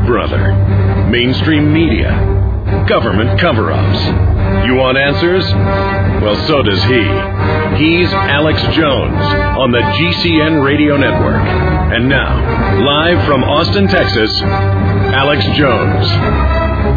brother? Mainstream media? Government cover-ups? You want answers? Well, so does he. He's Alex Jones on the GCN Radio Network. And now, live from Austin, Texas, Alex Jones.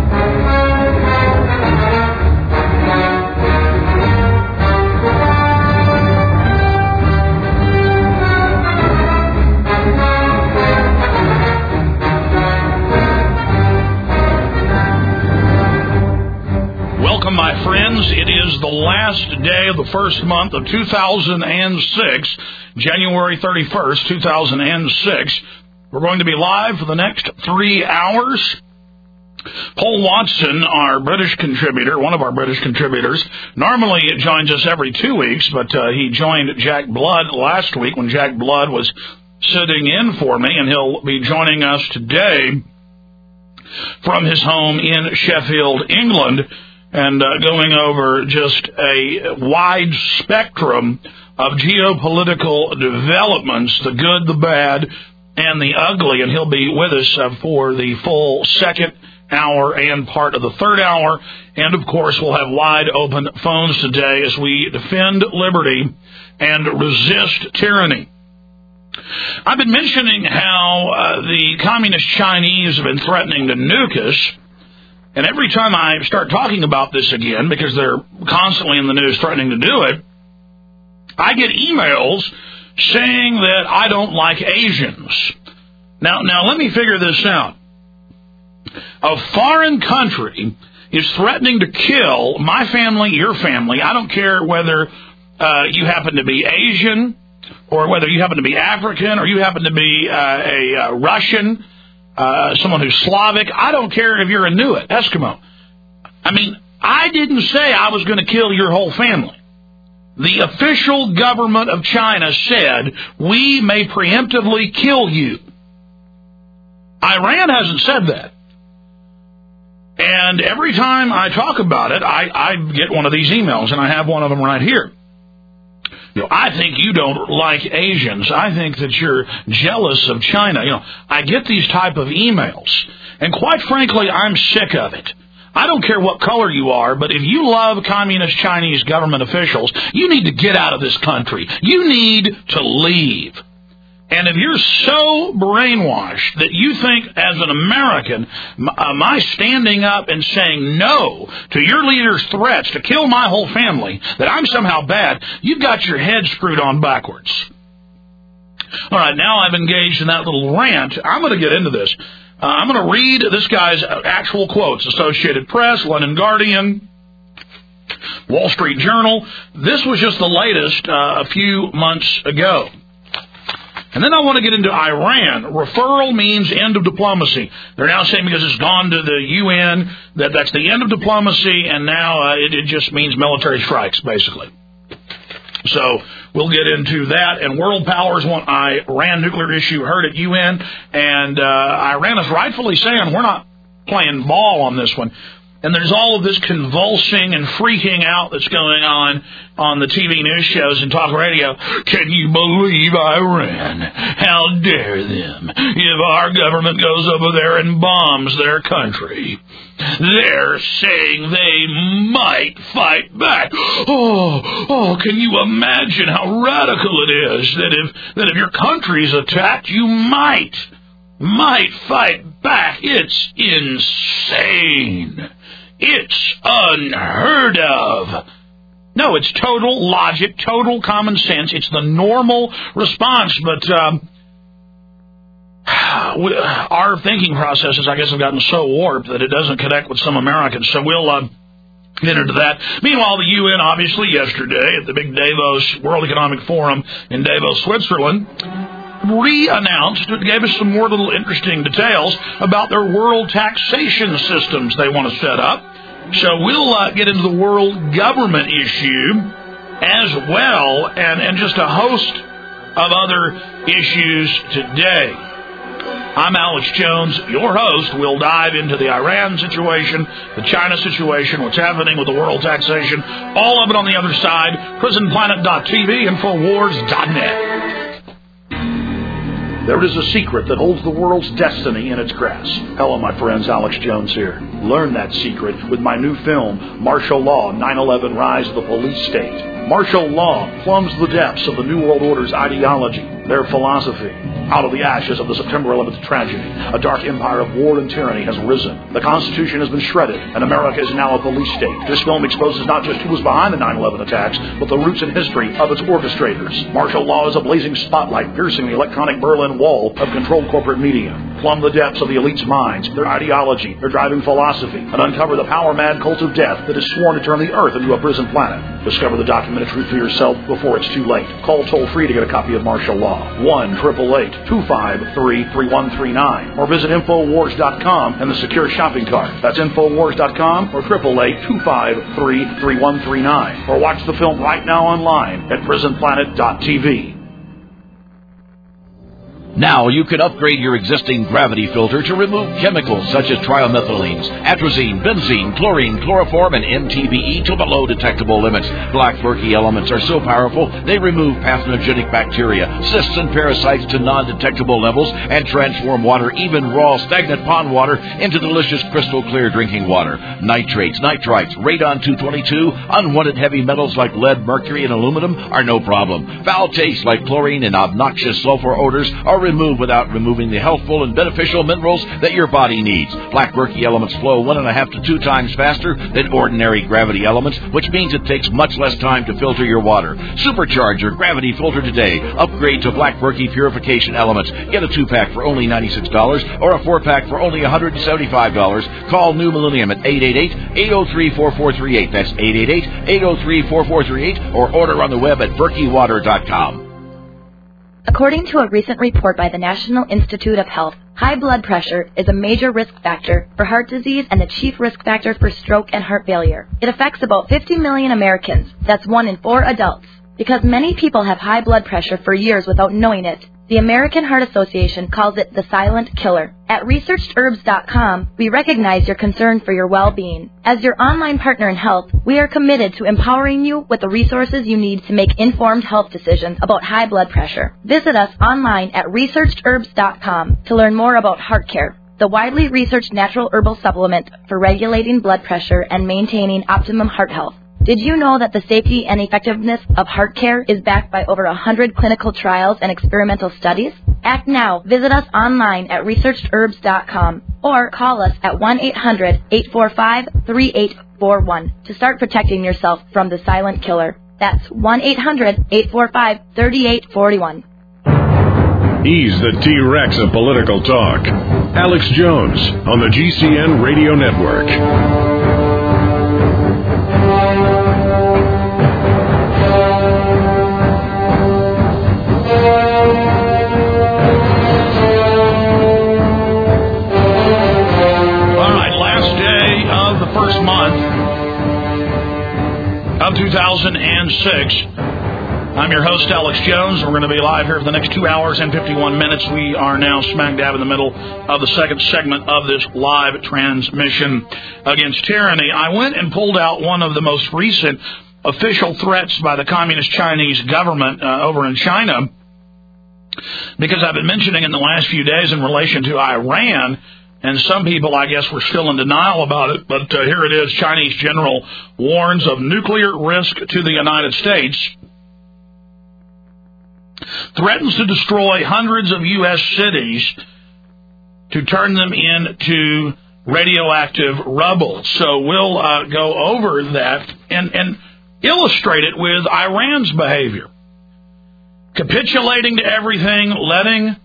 Welcome, my friends. It is the last day of the first month of 2006, January 31st, 2006. We're going to be live for the next 3 hours. Paul Watson, our British contributor, one of our British contributors, normally joins us every 2 weeks, but he joined Jack Blood last week when Jack Blood was sitting in for me, and he'll be joining us today from his home in Sheffield, England, and going over just a wide spectrum of geopolitical developments, the good, the bad, and the ugly. And he'll be with us for the full second hour and part of the third hour. And, of course, we'll have wide open phones today as we defend liberty and resist tyranny. I've been mentioning how the communist Chinese have been threatening to nuke us. And every time I start talking about this again, because they're constantly in the news threatening to do it, I get emails saying that I don't like Asians. Now let me figure this out. A foreign country is threatening to kill my family, your family. I don't care whether you happen to be Asian, or whether you happen to be African, or you happen to be a Russian, someone who's Slavic. I don't care if you're Inuit, Eskimo. I mean, I didn't say I was going to kill your whole family. The official government of China said we may preemptively kill you. Iran hasn't said that. And every time I talk about it, I get one of these emails, and I have one of them right here. I think you don't like Asians. I think that you're jealous of China. I get these type of emails. And quite frankly, I'm sick of it. I don't care what color you are, but if you love communist Chinese government officials, you need to get out of this country. You need to leave. And if you're so brainwashed that you think as an American, my standing up and saying no to your leader's threats to kill my whole family, that I'm somehow bad, you've got your head screwed on backwards. All right, now I've engaged in that little rant. I'm going to get into this. I'm going to read this guy's actual quotes. Associated Press, London Guardian, Wall Street Journal. This was just the latest a few months ago. And then I want to get into Iran. Referral means end of diplomacy. They're now saying because it's gone to the UN that's the end of diplomacy, and now it just means military strikes, basically. So we'll get into that. And world powers want Iran nuclear issue heard at UN, and Iran is rightfully saying we're not playing ball on this one. And there's all of this convulsing and freaking out that's going on the TV news shows and talk radio. Can you believe Iran? How dare them? If our government goes over there and bombs their country, they're saying they might fight back. Oh, can you imagine how radical it is that if your country's attacked, you might fight back? It's insane. It's unheard of. No, it's total logic, total common sense. It's the normal response, but our thinking processes, I guess, have gotten so warped that it doesn't connect with some Americans. So we'll get into that. Meanwhile, the UN, obviously, yesterday at the big Davos World Economic Forum in Davos, Switzerland, re-announced, it gave us some more little interesting details about their world taxation systems they want to set up. So we'll get into the world government issue as well, and just a host of other issues today. I'm Alex Jones, your host. We'll dive into the Iran situation, the China situation, what's happening with the world taxation, all of it on the other side. PrisonPlanet.tv, Infowars.net. There is a secret that holds the world's destiny in its grasp. Hello, my friends. Alex Jones here. Learn that secret with my new film, Martial Law, 9/11 Rise of the Police State. Martial law plumbs the depths of the New World Order's ideology, their philosophy. Out of the ashes of the September 11th tragedy, a dark empire of war and tyranny has risen. The Constitution has been shredded, and America is now a police state. This film exposes not just who was behind the 9/11 attacks, but the roots and history of its orchestrators. Martial law is a blazing spotlight piercing the electronic Berlin Wall of controlled corporate media. Plumb the depths of the elite's minds, their ideology, their driving philosophy, and uncover the power-mad cult of death that is sworn to turn the Earth into a prison planet. Discover the documented truth for yourself before it's too late. Call toll-free to get a copy of Martial Law, 1-888-253-3139, or visit Infowars.com and the secure shopping cart. That's Infowars.com or 888-253-3139, or watch the film right now online at PrisonPlanet.tv. Now you can upgrade your existing gravity filter to remove chemicals such as trimethylenes, atrazine, benzene, chlorine, chloroform, and MTBE to below detectable limits. Black Berkey elements are so powerful they remove pathogenic bacteria, cysts, and parasites to non-detectable levels and transform water, even raw stagnant pond water, into delicious crystal clear drinking water. Nitrates, nitrites, radon-222, unwanted heavy metals like lead, mercury, and aluminum are no problem. Foul tastes like chlorine and obnoxious sulfur odors are removed without removing the healthful and beneficial minerals that your body needs. Black Berkey elements flow 1.5 to 2 times faster than ordinary gravity elements, which means it takes much less time to filter your water. Supercharge your gravity filter today. Upgrade to Black Berkey purification elements. Get a 2-pack for only $96 or a 4-pack for only $175. Call New Millennium at 888-803-4438. That's 888-803-4438, or order on the web at berkeywater.com. According to a recent report by the National Institute of Health, high blood pressure is a major risk factor for heart disease and the chief risk factor for stroke and heart failure. It affects about 50 million Americans. That's 1 in 4 adults. Because many people have high blood pressure for years without knowing it, the American Heart Association calls it the silent killer. At ResearchedHerbs.com, we recognize your concern for your well-being. As your online partner in health, we are committed to empowering you with the resources you need to make informed health decisions about high blood pressure. Visit us online at ResearchedHerbs.com to learn more about HeartCare, the widely researched natural herbal supplement for regulating blood pressure and maintaining optimum heart health. Did you know that the safety and effectiveness of HeartCare is backed by over 100 clinical trials and experimental studies? Act now. Visit us online at ResearchedHerbs.com or call us at 1-800-845-3841 to start protecting yourself from the silent killer. That's 1-800-845-3841. He's the T-Rex of political talk. Alex Jones on the GCN Radio Network. First month of 2006. I'm your host, Alex Jones. We're going to be live here for the next 2 hours and 51 minutes. We are now smack dab in the middle of the second segment of this live transmission against tyranny. I went and pulled out one of the most recent official threats by the Communist Chinese government over in China, because I've been mentioning in the last few days in relation to Iran. And some people, I guess, were still in denial about it. But here it is. Chinese general warns of nuclear risk to the United States. Threatens to destroy hundreds of U.S. cities to turn them into radioactive rubble. So we'll go over that and illustrate it with Iran's behavior. Capitulating to everything, letting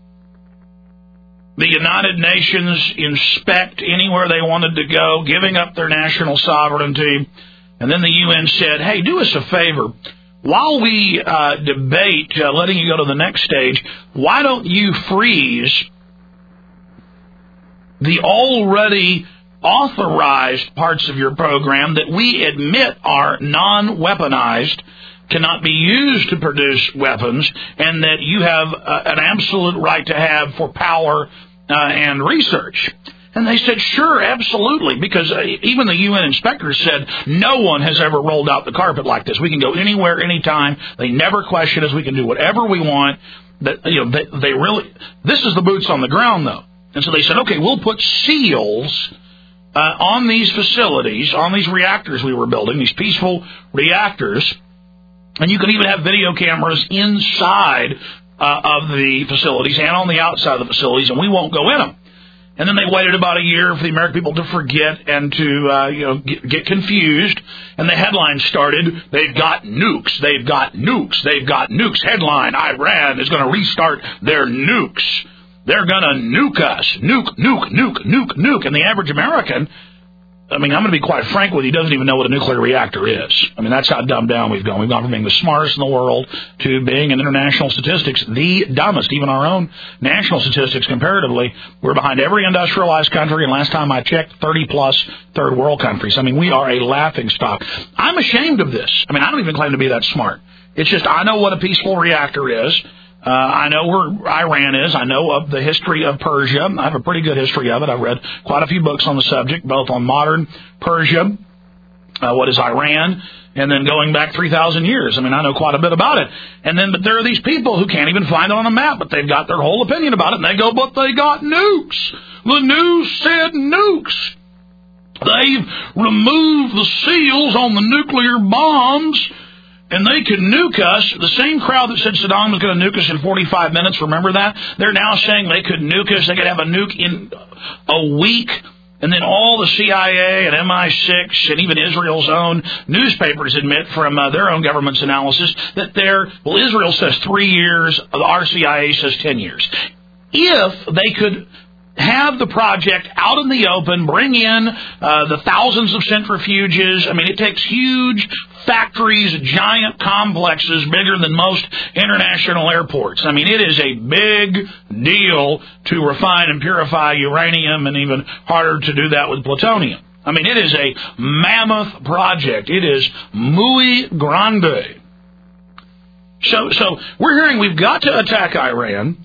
the United Nations inspect anywhere they wanted to go, giving up their national sovereignty. And then the UN said, hey, do us a favor. While we debate letting you go to the next stage, why don't you freeze the already authorized parts of your program that we admit are non-weaponized, cannot be used to produce weapons, and that you have an absolute right to have for power and research. And they said, sure, absolutely, because even the UN inspectors said no one has ever rolled out the carpet like this. We can go anywhere, anytime. They never question us. We can do whatever we want. They really, this is the boots on the ground, though. And so they said, okay, we'll put seals on these facilities, on these reactors we were building, these peaceful reactors, and you can even have video cameras inside of the facilities and on the outside of the facilities, and we won't go in them. And then they waited about a year for the American people to forget and to get confused. And the headline started, they've got nukes, they've got nukes, they've got nukes. Headline, Iran is going to restart their nukes. They're going to nuke us. Nuke, nuke, nuke, nuke, nuke. And the average American, I mean, I'm going to be quite frank with you, doesn't even know what a nuclear reactor is. I mean, that's how dumbed down we've gone. We've gone from being the smartest in the world to being, in international statistics, the dumbest. Even our own national statistics, comparatively, we're behind every industrialized country, and last time I checked, 30-plus third world countries. I mean, we are a laughingstock. I'm ashamed of this. I mean, I don't even claim to be that smart. It's just I know what a peaceful reactor is. I know where Iran is. I know of the history of Persia. I have a pretty good history of it. I've read quite a few books on the subject, both on modern Persia, what is Iran, and then going back 3,000 years. I mean, I know quite a bit about it. But there are these people who can't even find it on a map, but they've got their whole opinion about it, and they go, but they got nukes. The news said nukes. They've removed the seals on the nuclear bombs, and they could nuke us. The same crowd that said Saddam was going to nuke us in 45 minutes, remember that? They're now saying they could nuke us. They could have a nuke in a week. And then all the CIA and MI6 and even Israel's own newspapers admit from their own government's analysis that Israel says 3 years, our CIA says 10 years. If they could have the project out in the open, bring in the thousands of centrifuges. I mean, it takes huge factories, giant complexes, bigger than most international airports. I mean, it is a big deal to refine and purify uranium, and even harder to do that with plutonium. I mean, it is a mammoth project. It is muy grande. So we're hearing we've got to attack Iran.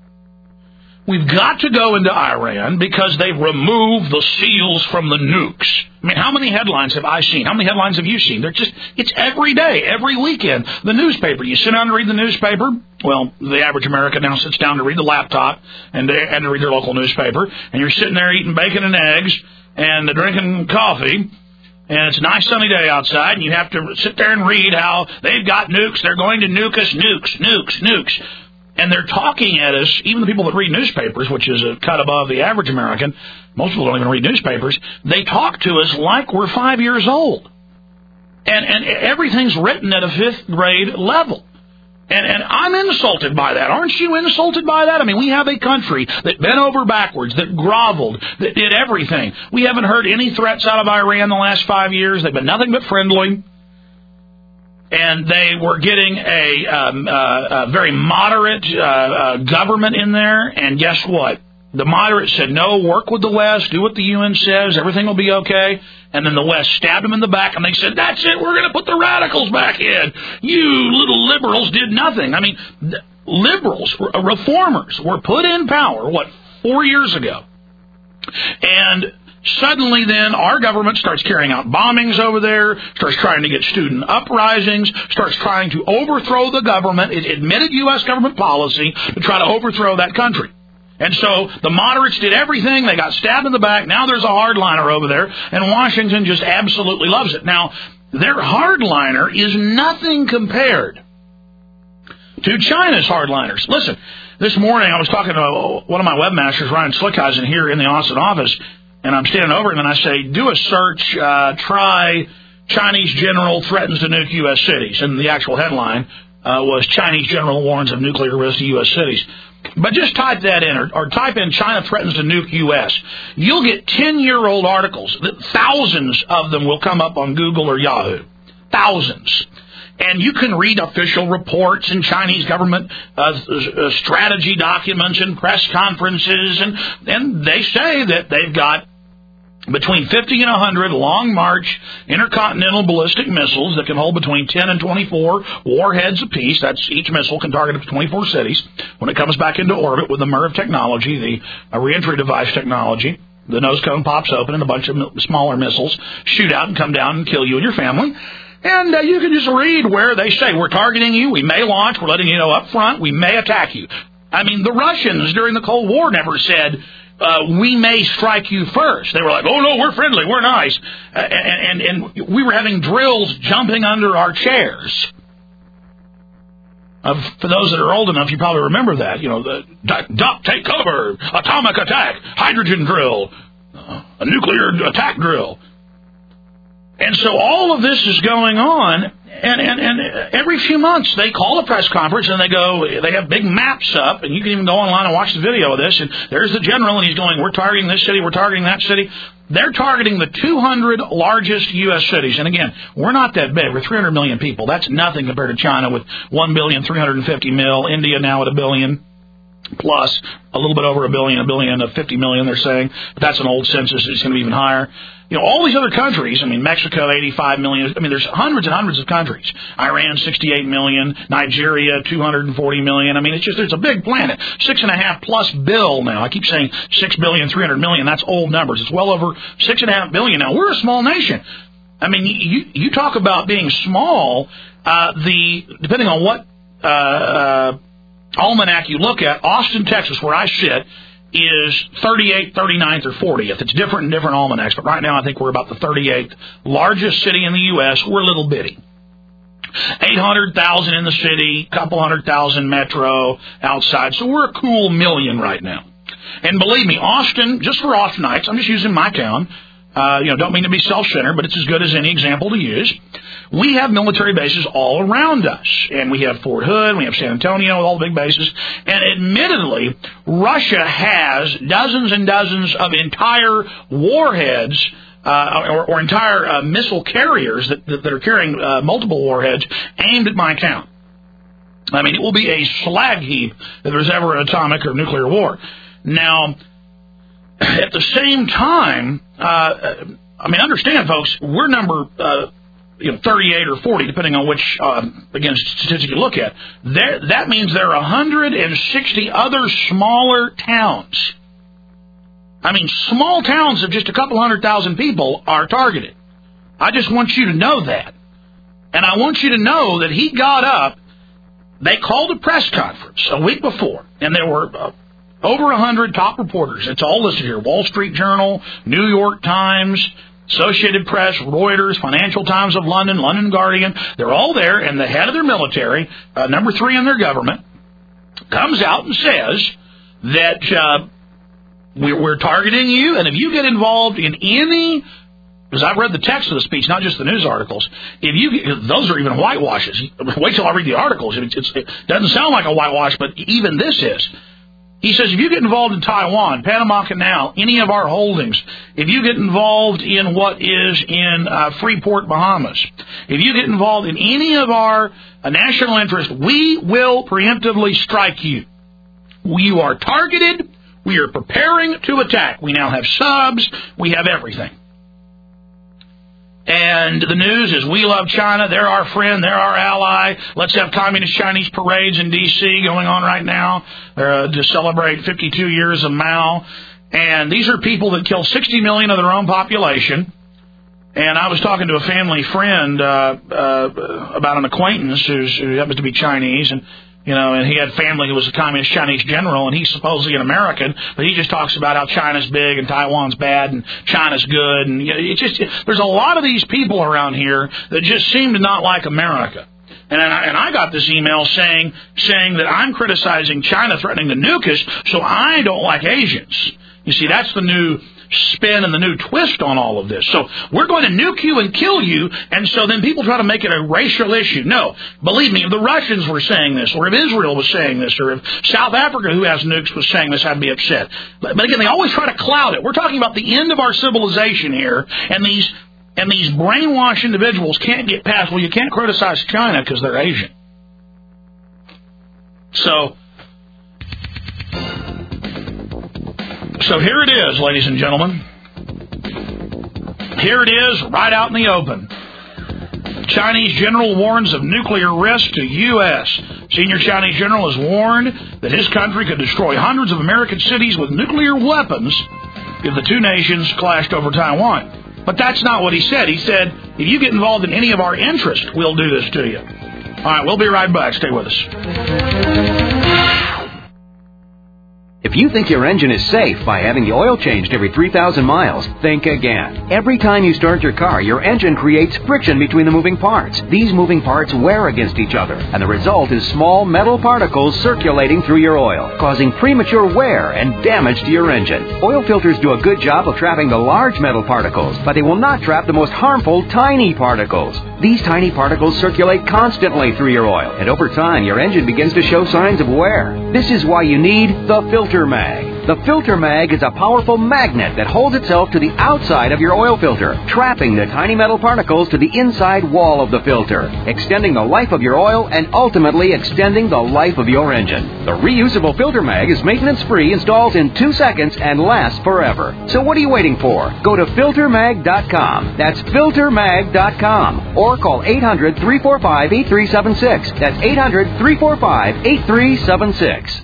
We've got to go into Iran because they've removed the seals from the nukes. I mean, how many headlines have I seen? How many headlines have you seen? It's every day, every weekend. The newspaper. You sit down to read the newspaper. Well, the average American now sits down to read the laptop and to read their local newspaper. And you're sitting there eating bacon and eggs and drinking coffee. And it's a nice sunny day outside, and you have to sit there and read how they've got nukes. They're going to nuke us. Nukes, nukes, nukes. And they're talking at us, even the people that read newspapers, which is a cut above the average American. Most people don't even read newspapers. They talk to us like we're 5 years old. And everything's written at a fifth grade level. And I'm insulted by that. Aren't you insulted by that? I mean, we have a country that bent over backwards, that groveled, that did everything. We haven't heard any threats out of Iran the last 5 years. They've been nothing but friendly. And they were getting a very moderate government in there. And guess what? The moderates said, no, work with the West, do what the UN says, everything will be okay. And then the West stabbed them in the back, and they said, that's it, we're going to put the radicals back in. You little liberals did nothing. I mean, liberals, reformers, were put in power, 4 years ago? And suddenly then our government starts carrying out bombings over there, starts trying to get student uprisings, starts trying to overthrow the government. It admitted U.S. government policy to try to overthrow that country. And so the moderates did everything. They got stabbed in the back. Now there's a hardliner over there, and Washington just absolutely loves it. Now, their hardliner is nothing compared to China's hardliners. Listen, this morning I was talking to one of my webmasters, Ryan Slickhausen, here in the Austin office, and I'm standing over him, and I say, do a search, try Chinese general threatens to nuke U.S. cities. And the actual headline was Chinese general warns of nuclear risk to U.S. cities. But just type that in, or type in China threatens to nuke U.S. You'll get 10-year-old articles. Thousands of them will come up on Google or Yahoo. Thousands. And you can read official reports and Chinese government strategy documents and press conferences. And they say that they've got between 50 and 100 long-march intercontinental ballistic missiles that can hold between 10 and 24 warheads apiece. That's each missile can target up to 24 cities when it comes back into orbit with the MIRV technology, the reentry device technology. The nose cone pops open and a bunch of smaller missiles shoot out and come down and kill you and your family. And you can just read where they say, we're targeting you, we may launch, we're letting you know up front, we may attack you. I mean, the Russians during the Cold War never said, we may strike you first. They were like, oh, no, we're friendly, we're nice. And we were having drills jumping under our chairs. For those that are old enough, you probably remember that. You know, the duck, take cover, atomic attack, hydrogen drill, a nuclear attack drill. And so all of this is going on, and every few months they call a press conference and they have big maps up, and you can even go online and watch the video of this, and there's the general, and he's going, we're targeting this city, we're targeting that city. They're targeting the 200 largest U.S. cities. And again, we're not that big. We're 300 million people. That's nothing compared to China with 1,350,000,000, India now at 1 billion. Plus a little bit over 1 billion of 50 million, they're saying. But that's an old census. It's going to be even higher. You know, all these other countries, I mean, Mexico, 85 million. I mean, there's hundreds and hundreds of countries. Iran, 68 million. Nigeria, 240 million. I mean, it's a big planet. 6.5 plus bill now. I keep saying 6,300,000,000. That's old numbers. It's well over 6.5 billion now. We're a small nation. I mean, you talk about being small, depending on what, almanac you look at, Austin, Texas, where I sit, is 38th, 39th, or 40th. It's different in different almanacs, but right now I think we're about the 38th largest city in the U.S. We're little bitty. 800,000 in the city, couple 100,000 metro outside, so we're a cool million right now. And believe me, Austin, just for Austinites, I'm just using my town, don't mean to be self-centered, but it's as good as any example to use. We have military bases all around us, and we have Fort Hood, we have San Antonio, all the big bases, and admittedly, Russia has dozens and dozens of entire warheads, or entire missile carriers that are carrying multiple warheads aimed at my town. I mean, it will be a slag heap if there's ever an atomic or nuclear war. Now, at the same time, understand, folks, we're number 38 or 40, depending on which, statistic you look at. That means there are 160 other smaller towns. I mean, small towns of just a couple 100,000 people are targeted. I just want you to know that. And I want you to know that he got up, they called a press conference a week before, and there were over 100 top reporters. It's all listed here. Wall Street Journal, New York Times, Associated Press, Reuters, Financial Times of London, London Guardian. They're all there, and the head of their military, number 3 in their government, comes out and says that we're targeting you, and if you get involved in any, because I've read the text of the speech, not just the news articles, those are even whitewashes. Wait till I read the articles. It doesn't sound like a whitewash, but even this is. He says, if you get involved in Taiwan, Panama Canal, any of our holdings, if you get involved in what is in Freeport, Bahamas, if you get involved in any of our national interest, we will preemptively strike you. You are targeted. We are preparing to attack. We now have subs. We have everything. And the news is, we love China. They're our friend. They're our ally. Let's have Communist Chinese parades in D.C. going on right now to celebrate 52 years of Mao. And these are people that kill 60 million of their own population. And I was talking to a family friend about an acquaintance who happens to be Chinese, and he had family who was a communist Chinese general, and he's supposedly an American, but he just talks about how China's big and Taiwan's bad and China's good, and there's a lot of these people around here that just seem to not like America. And I got this email saying that I'm criticizing China threatening to nuke us, so I don't like Asians. You see, that's the new spin and the new twist on all of this. So we're going to nuke you and kill you, and so then people try to make it a racial issue. No, believe me, if the Russians were saying this, or if Israel was saying this, or if South Africa, who has nukes, was saying this, I'd be upset. But again, they always try to cloud it. We're talking about the end of our civilization here, and these brainwashed individuals can't get past, well, you can't criticize China because they're Asian. So here it is, ladies and gentlemen. Here it is, right out in the open. Chinese general warns of nuclear risk to U.S. Senior Chinese general has warned that his country could destroy hundreds of American cities with nuclear weapons if the two nations clashed over Taiwan. But that's not what he said. He said, if you get involved in any of our interests, we'll do this to you. All right, we'll be right back. Stay with us. If you think your engine is safe by having the oil changed every 3,000 miles, think again. Every time you start your car, your engine creates friction between the moving parts. These moving parts wear against each other, and the result is small metal particles circulating through your oil, causing premature wear and damage to your engine. Oil filters do a good job of trapping the large metal particles, but they will not trap the most harmful tiny particles. These tiny particles circulate constantly through your oil, and over time, your engine begins to show signs of wear. This is why you need the Filter Mag. The Filter Mag is a powerful magnet that holds itself to the outside of your oil filter, trapping the tiny metal particles to the inside wall of the filter, extending the life of your oil and ultimately extending the life of your engine. The reusable Filter Mag is maintenance-free, installs in 2 seconds, and lasts forever. So what are you waiting for? Go to filtermag.com. That's filtermag.com. Or call 800-345-8376. That's 800-345-8376.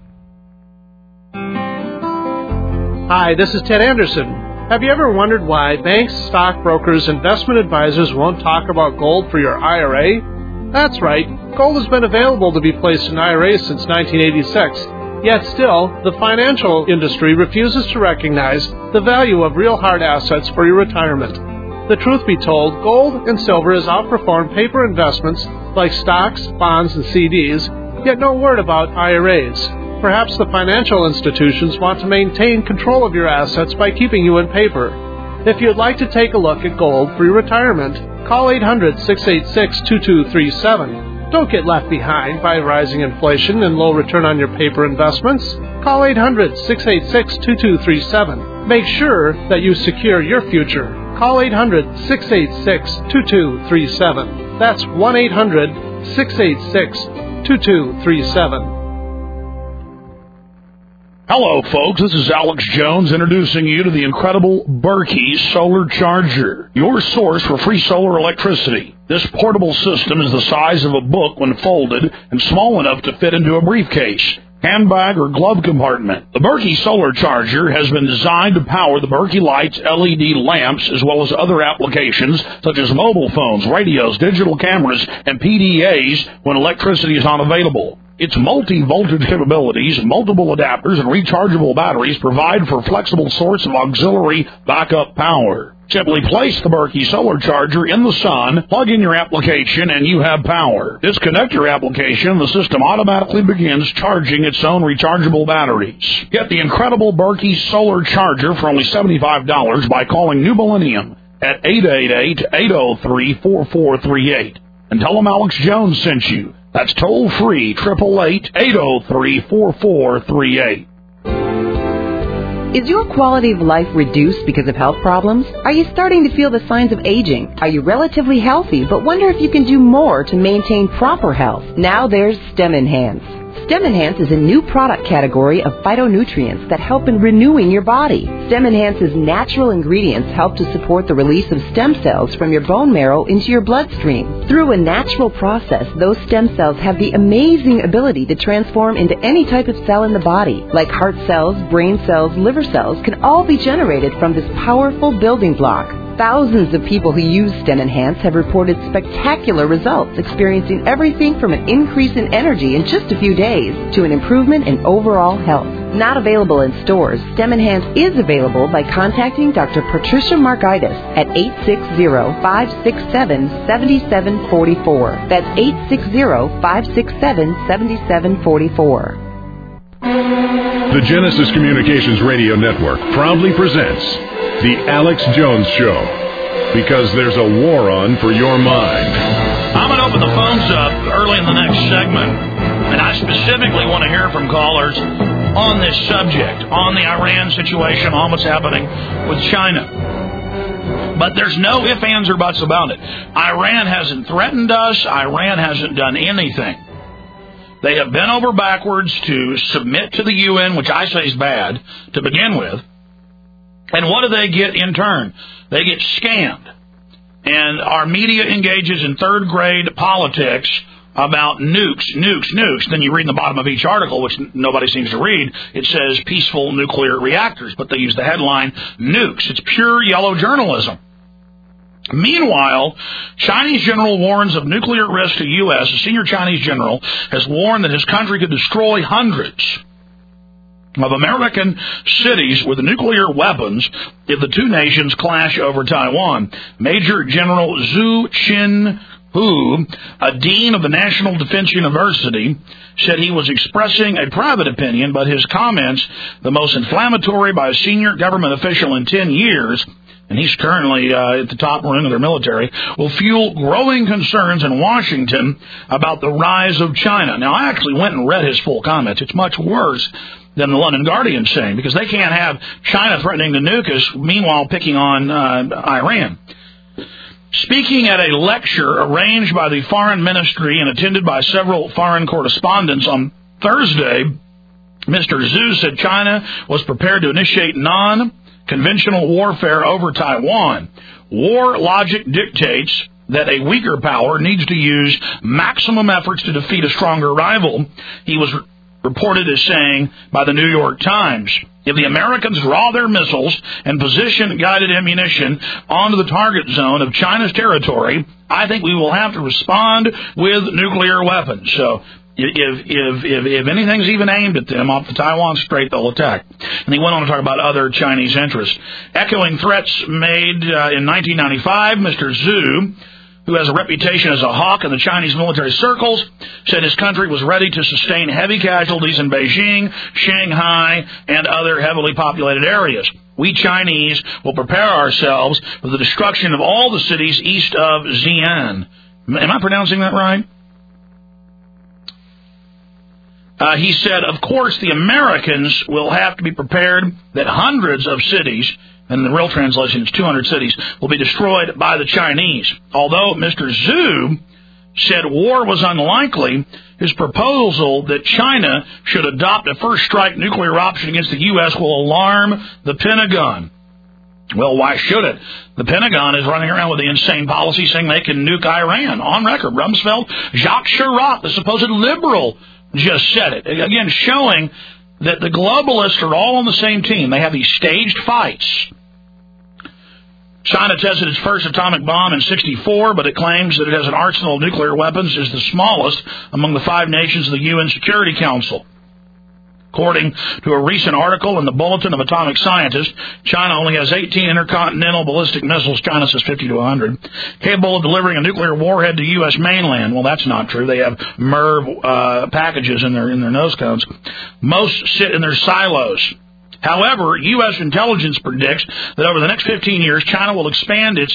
Hi, this is Ted Anderson. Have you ever wondered why banks, stockbrokers, investment advisors won't talk about gold for your IRA? That's right. Gold has been available to be placed in IRAs since 1986. Yet still, the financial industry refuses to recognize the value of real hard assets for your retirement. The truth be told, gold and silver has outperformed paper investments like stocks, bonds, and CDs, yet no word about IRAs. Perhaps the financial institutions want to maintain control of your assets by keeping you in paper. If you'd like to take a look at gold for your retirement, call 800-686-2237. Don't get left behind by rising inflation and low return on your paper investments. Call 800-686-2237. Make sure that you secure your future. Call 800-686-2237. That's 1-800-686-2237. Hello, folks. This is Alex Jones introducing you to the incredible Berkey Solar Charger, your source for free solar electricity. This portable system is the size of a book when folded and small enough to fit into a briefcase, handbag, or glove compartment. The Berkey Solar Charger has been designed to power the Berkey Lights LED lamps as well as other applications such as mobile phones, radios, digital cameras, and PDAs when electricity is not available. Its multi-voltage capabilities, multiple adapters, and rechargeable batteries provide for a flexible source of auxiliary backup power. Simply place the Berkey Solar Charger in the sun, plug in your application, and you have power. Disconnect your application, and the system automatically begins charging its own rechargeable batteries. Get the incredible Berkey Solar Charger for only $75 by calling New Millennium at 888-803-4438. And tell them Alex Jones sent you. That's toll-free, 888-803-4438. Is your quality of life reduced because of health problems? Are you starting to feel the signs of aging? Are you relatively healthy but wonder if you can do more to maintain proper health? Now there's STEM Enhance. STEM Enhance is a new product category of phytonutrients that help in renewing your body. STEM Enhance's natural ingredients help to support the release of stem cells from your bone marrow into your bloodstream. Through a natural process, those stem cells have the amazing ability to transform into any type of cell in the body, like heart cells, brain cells, liver cells, can all be generated from this powerful building block. Thousands of people who use STEM Enhance have reported spectacular results, experiencing everything from an increase in energy in just a few days to an improvement in overall health. Not available in stores, STEM Enhance is available by contacting Dr. Patricia Markaitis at 860-567-7744. That's 860-567-7744. The Genesis Communications Radio Network proudly presents The Alex Jones Show, because there's a war on for your mind. I'm going to open the phones up early in the next segment, and I specifically want to hear from callers on this subject, on the Iran situation, on what's happening with China. But there's no ifs, ands, or buts about it. Iran hasn't threatened us. Iran hasn't done anything. They have bent over backwards to submit to the UN, which I say is bad to begin with. And what do they get in turn? They get scammed. And our media engages in third-grade politics about nukes. Then you read in the bottom of each article, which nobody seems to read, it says peaceful nuclear reactors, but they use the headline nukes. It's pure yellow journalism. Meanwhile, Chinese general warns of nuclear risk to U.S. A senior Chinese general has warned that his country could destroy hundreds of American cities with nuclear weapons if the two nations clash over Taiwan. Major General Zhu Chin-hu, a dean of the National Defense University, said he was expressing a private opinion, but his comments, the most inflammatory by a senior government official in 10 years, and he's currently at the top rung of their military, will fuel growing concerns in Washington about the rise of China. Now, I actually went and read his full comments. It's much worse than the London Guardian saying, because they can't have China threatening to nuke us, meanwhile picking on Iran. Speaking at a lecture arranged by the Foreign Ministry and attended by several foreign correspondents on Thursday, Mr. Zhu said China was prepared to initiate non-conventional warfare over Taiwan. War logic dictates that a weaker power needs to use maximum efforts to defeat a stronger rival, he was reported as saying by the New York Times. If the Americans draw their missiles and position guided ammunition onto the target zone of China's territory, I think we will have to respond with nuclear weapons. So if anything's even aimed at them off the Taiwan Strait, they'll attack. And he went on to talk about other Chinese interests. Echoing threats made in 1995, Mr. Zhu, who has a reputation as a hawk in the Chinese military circles, said his country was ready to sustain heavy casualties in Beijing, Shanghai, and other heavily populated areas. We Chinese will prepare ourselves for the destruction of all the cities east of Xi'an. Am I pronouncing that right? He said, of course, the Americans will have to be prepared that hundreds of cities, and the real translation is 200 cities, will be destroyed by the Chinese. Although Mr. Zhu said war was unlikely, his proposal that China should adopt a first strike nuclear option against the U.S. will alarm the Pentagon. Well, why should it? The Pentagon is running around with the insane policy saying they can nuke Iran. On record, Rumsfeld, Jacques Chirac, the supposed liberal, just said it. Again, showing that the globalists are all on the same team. They have these staged fights. China tested its first atomic bomb in 1964, but it claims that it has an arsenal of nuclear weapons, is the smallest among the 5 nations of the UN Security Council. According to a recent article in the Bulletin of Atomic Scientists, China only has 18 intercontinental ballistic missiles, China says 50 to 100, capable of delivering a nuclear warhead to U.S. mainland. Well, that's not true. They have MIRV packages in their nose cones. Most sit in their silos. However, U.S. intelligence predicts that over the next 15 years, China will expand its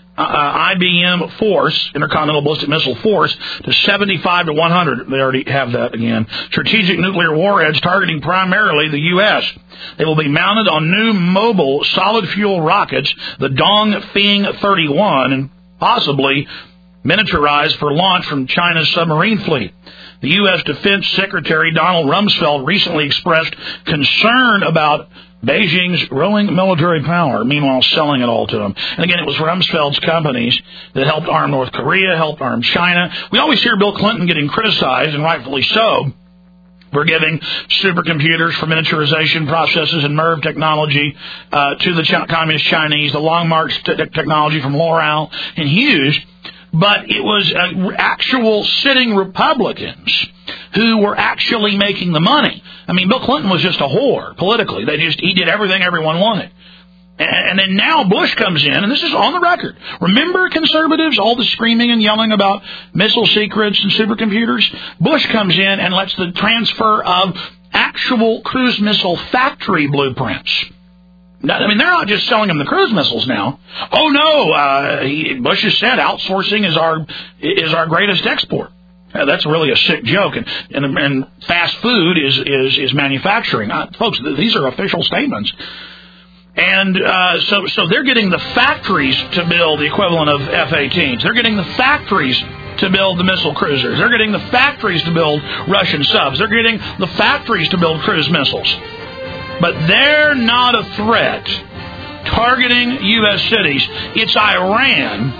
IBM force, Intercontinental Ballistic Missile Force, to 75 to 100. They already have that again. Strategic nuclear warheads targeting primarily the U.S. They will be mounted on new mobile solid-fuel rockets, the Dongfeng 31, and possibly miniaturized for launch from China's submarine fleet. The U.S. Defense Secretary Donald Rumsfeld recently expressed concern about Beijing's growing military power, meanwhile selling it all to them. And again, it was Rumsfeld's companies that helped arm North Korea, helped arm China. We always hear Bill Clinton getting criticized, and rightfully so, for giving supercomputers for miniaturization processes and MIRV technology to the Communist Chinese, the Long March technology from Loral and Hughes. But it was actual sitting Republicans who were actually making the money. I mean, Bill Clinton was just a whore politically. He did everything everyone wanted. And then now Bush comes in, and this is on the record. Remember, conservatives, all the screaming and yelling about missile secrets and supercomputers? Bush comes in and lets the transfer of actual cruise missile factory blueprints. I mean, they're not just selling them the cruise missiles now. Oh no, Bush has said outsourcing is our greatest export. That's really a sick joke, and fast food is manufacturing. Folks, these are official statements. And so they're getting the factories to build the equivalent of F-18s. They're getting the factories to build the missile cruisers. They're getting the factories to build Russian subs. They're getting the factories to build cruise missiles. But they're not a threat targeting U.S. cities. It's Iran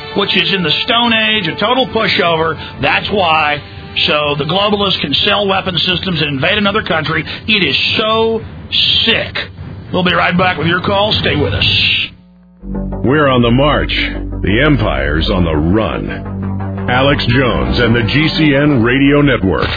which is in the Stone Age, a total pushover. That's why. So the globalists can sell weapon systems and invade another country. It is so sick. We'll be right back with your call. Stay with us. We're on the march. The empire's on the run. Alex Jones and the GCN Radio Network.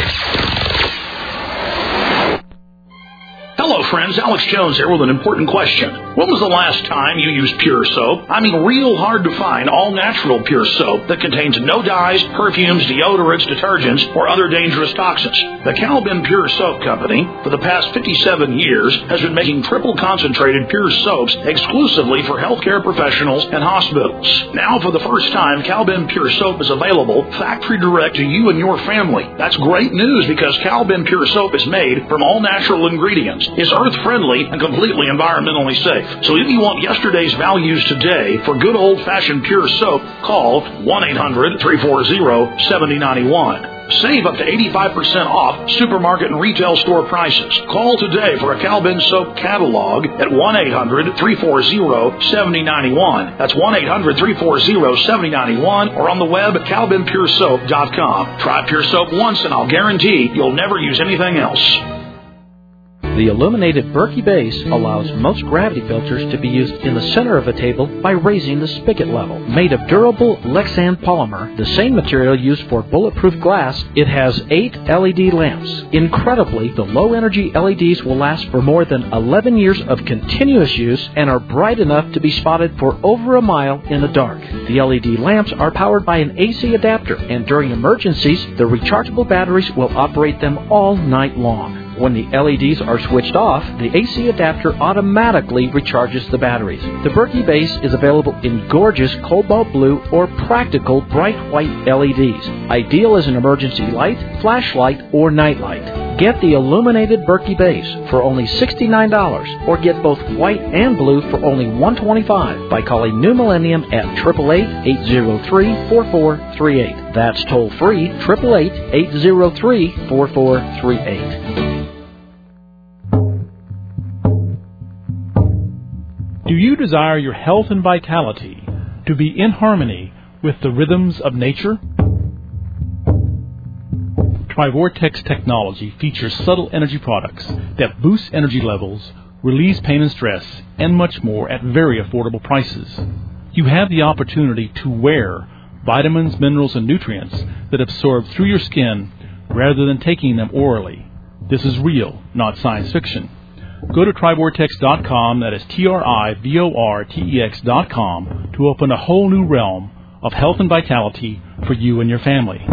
Hello, friends. Alex Jones here with an important question. When was the last time you used Pure Soap? I mean, real hard to find all-natural Pure Soap that contains no dyes, perfumes, deodorants, detergents, or other dangerous toxins. The Calvin Pure Soap Company, for the past 57 years, has been making triple-concentrated Pure Soaps exclusively for healthcare professionals and hospitals. Now, for the first time, Calvin Pure Soap is available factory direct to you and your family. That's great news because Calvin Pure Soap is made from all-natural ingredients, is earth-friendly, and completely environmentally safe. So if you want yesterday's values today for good old-fashioned Pure Soap, call 1-800-340-7091. Save up to 85% off supermarket and retail store prices. Call today for a Calvin Soap catalog at 1-800-340-7091. That's 1-800-340-7091 or on the web at calvinpuresoap.com. Try Pure Soap once and I'll guarantee you'll never use anything else. The illuminated Berkey base allows most gravity filters to be used in the center of a table by raising the spigot level. Made of durable Lexan polymer, the same material used for bulletproof glass, it has 8 LED lamps. Incredibly, the low-energy LEDs will last for more than 11 years of continuous use and are bright enough to be spotted for over a mile in the dark. The LED lamps are powered by an AC adapter, and during emergencies, the rechargeable batteries will operate them all night long. When the LEDs are switched off, the AC adapter automatically recharges the batteries. The Berkey base is available in gorgeous cobalt blue or practical bright white LEDs, ideal as an emergency light, flashlight, or nightlight. Get the illuminated Berkey base for only $69 or get both white and blue for only $125 by calling New Millennium at 888-803-4438. That's toll free, 888-803-4438. Do you desire your health and vitality to be in harmony with the rhythms of nature? Trivortex technology features subtle energy products that boost energy levels, relieves pain and stress, and much more at very affordable prices. You have the opportunity to wear vitamins, minerals, and nutrients that absorb through your skin rather than taking them orally. This is real, not science fiction. Go to Trivortex.com, that is Trivortex.com, to open a whole new realm of health and vitality for you and your family.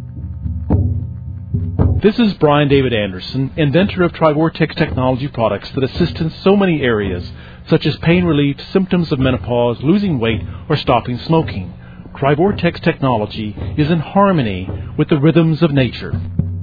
This is Brian David Anderson, inventor of Trivortex technology products that assist in so many areas, such as pain relief, symptoms of menopause, losing weight, or stopping smoking. Trivortex technology is in harmony with the rhythms of nature.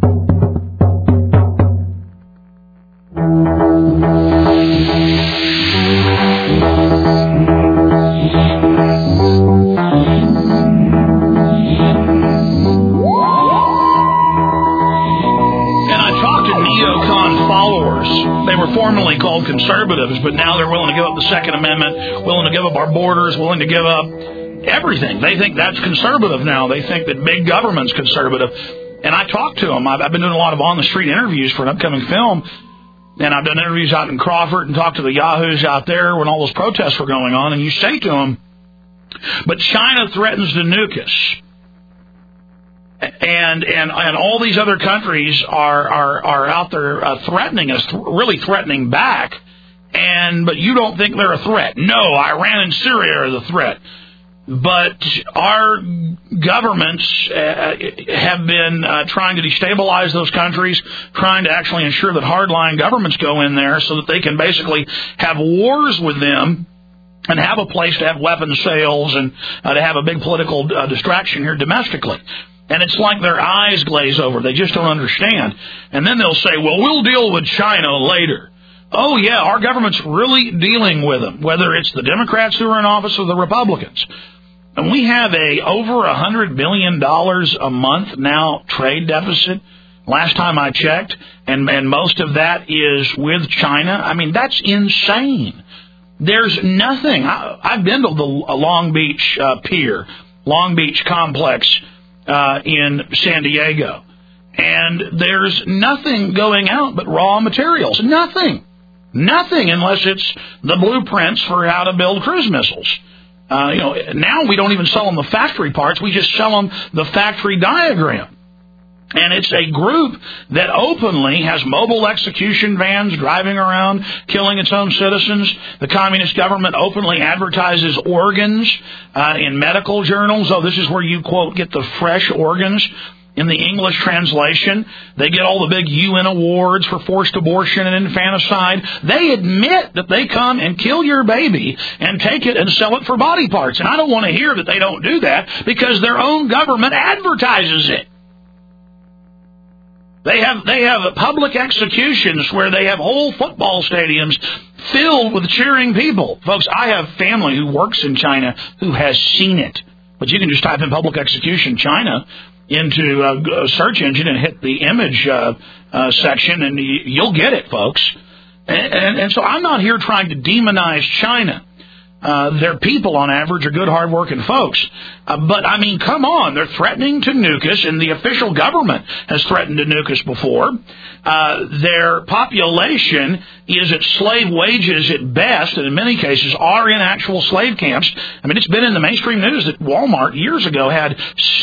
They were formerly called conservatives, but now they're willing to give up the Second Amendment, willing to give up our borders, willing to give up everything. They think that's conservative now. They think that big government's conservative. And I talked to them. I've been doing a lot of on-the-street interviews for an upcoming film, and I've done interviews out in Crawford and talked to the yahoos out there when all those protests were going on, and you say to them, but China threatens to nuke us. And all these other countries are out there threatening us, really threatening back. But you don't think they're a threat? No, Iran and Syria are the threat. But our governments have been trying to destabilize those countries, trying to actually ensure that hardline governments go in there so that they can basically have wars with them and have a place to have weapons sales and to have a big political distraction here domestically. And it's like their eyes glaze over. They just don't understand. And then they'll say, well, we'll deal with China later. Oh, yeah, our government's really dealing with them, whether it's the Democrats who are in office or the Republicans. And we have over $100 billion a month now trade deficit, last time I checked, and most of that is with China. I mean, that's insane. There's nothing. I've been to the Long Beach pier. Long Beach complex in San Diego. And there's nothing going out but raw materials. Nothing unless it's the blueprints for how to build cruise missiles. Now we don't even sell them the factory parts. We just sell them the factory diagram. And it's a group that openly has mobile execution vans driving around, killing its own citizens. The communist government openly advertises organs in medical journals. Oh, this is where you, quote, get the fresh organs. In the English translation, they get all the big UN awards for forced abortion and infanticide. They admit that they come and kill your baby and take it and sell it for body parts. And I don't want to hear that they don't do that because their own government advertises it. They have public executions where they have whole football stadiums filled with cheering people. Folks, I have family who works in China who has seen it. But you can just type in public execution China into a search engine and hit the image section, and you'll get it, folks. And so I'm not here trying to demonize China. Their people, on average, are good, hard-working folks. But, I mean, come on. They're threatening to nuke us, and the official government has threatened to nuke us before. Their population is at slave wages at best, and in many cases are in actual slave camps. I mean, it's been in the mainstream news that Walmart years ago had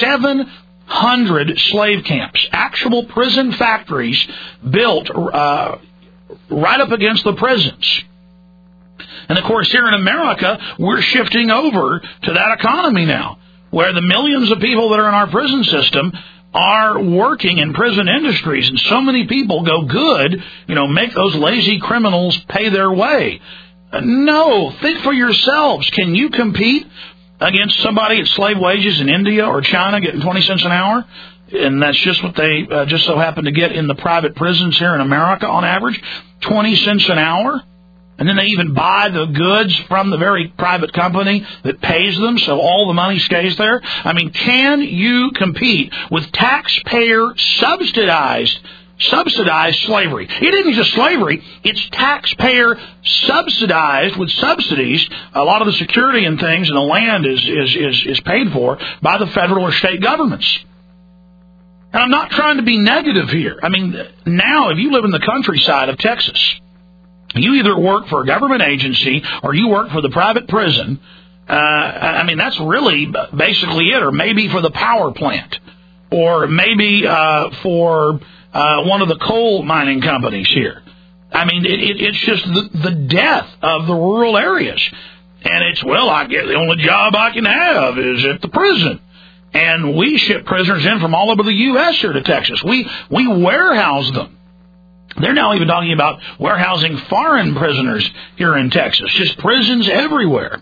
700 slave camps, actual prison factories built right up against the prisons. And, of course, here in America, we're shifting over to that economy now, where the millions of people that are in our prison system are working in prison industries, and so many people go good, make those lazy criminals pay their way. No, think for yourselves. Can you compete against somebody at slave wages in India or China getting 20 cents an hour? And that's just what they just so happen to get in the private prisons here in America on average, 20 cents an hour. And then they even buy the goods from the very private company that pays them, so all the money stays there. I mean, can you compete with taxpayer subsidized slavery? It isn't just slavery, it's taxpayer subsidized with subsidies. A lot of the security and things and the land is paid for by the federal or state governments. And I'm not trying to be negative here. I mean, now if you live in the countryside of Texas, you either work for a government agency or you work for the private prison. I mean, that's really basically it, or maybe for the power plant, or maybe for one of the coal mining companies here. I mean, it's just the death of the rural areas. And it's, I get the only job I can have is at the prison. And we ship prisoners in from all over the U.S. here to Texas. We warehouse them. They're now even talking about warehousing foreign prisoners here in Texas. Just prisons everywhere.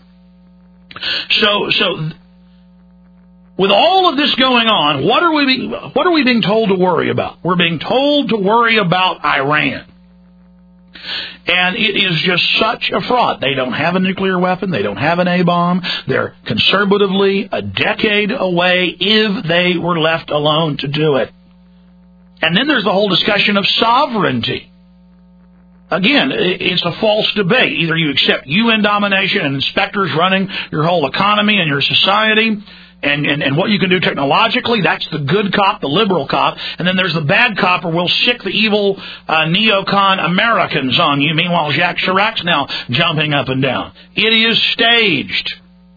So with all of this going on, what are we being told to worry about? We're being told to worry about Iran. And it is just such a fraud. They don't have a nuclear weapon. They don't have an A-bomb. They're conservatively a decade away if they were left alone to do it. And then there's the whole discussion of sovereignty. Again, it's a false debate. Either you accept UN domination and inspectors running your whole economy and your society and what you can do technologically, that's the good cop, the liberal cop. And then there's the bad cop, or we'll sick the evil neocon Americans on you. Meanwhile, Jacques Chirac's now jumping up and down. It is staged.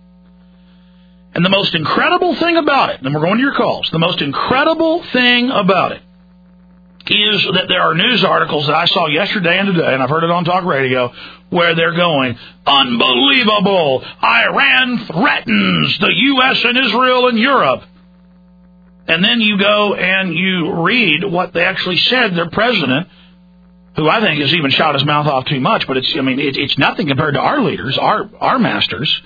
And the most incredible thing about it, and we're going to your calls, the most incredible thing about it is that there are news articles that I saw yesterday and today, and I've heard it on talk radio, where they're going, unbelievable, Iran threatens the U.S. and Israel and Europe. And then you go and you read what they actually said. Their president, who I think has even shot his mouth off too much, but it's nothing compared to our leaders, our masters.